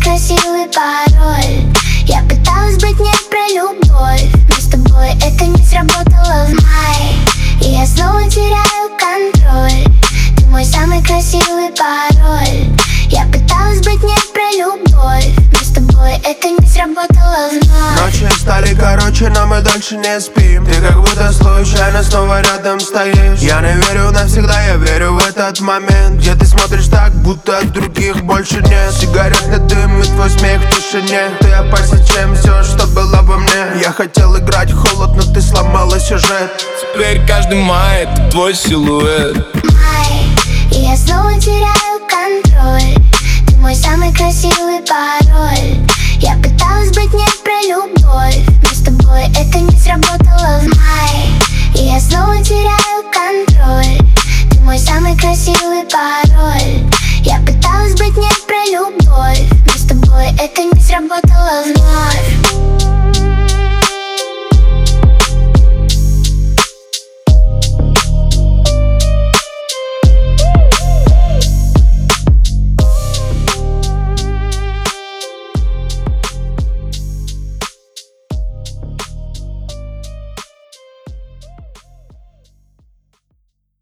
красивый пароль. Я пыталась быть не про любовь, но с тобой это не сработало в мае, и я снова теряю контроль. Ты мой самый красивый пароль. Я пыталась быть не про любовь, но с тобой это не сработало вновь. Ночи стали короче, но мы дольше не спим. Ты как будто случайно снова рядом стоишь. Я не верю навсегда, я верю в этот момент, где ты смотришь так, будто от других больше нет. Сигаретный дым и твой смех в тишине. Ты опаснее, чем все, что было во мне. Я хотел играть в холод, но ты сломала сюжет. Теперь каждый май — это твой силуэт. Май, и я снова теряю контроль. Ты мой самый красивый пароль. Я пыталась быть не про любовь, но с тобой это не сработало в мае, и я снова теряю контроль. Ты мой самый красивый пароль. Я пыталась быть не про любовь, но с тобой это не сработало вновь.